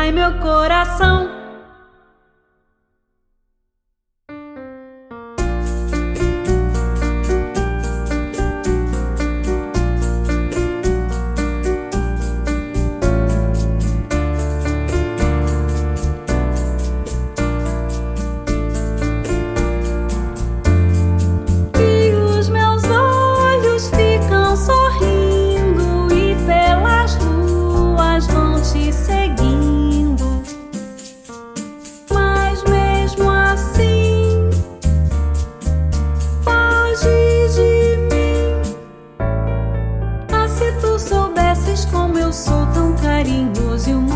em meu coração. E os meus olhos ficam sorrindo e pelas ruas vão te seguindo. Mas mesmo assim, foge de mim. Ah, se tu soubesses como eu sou tão carinhoso e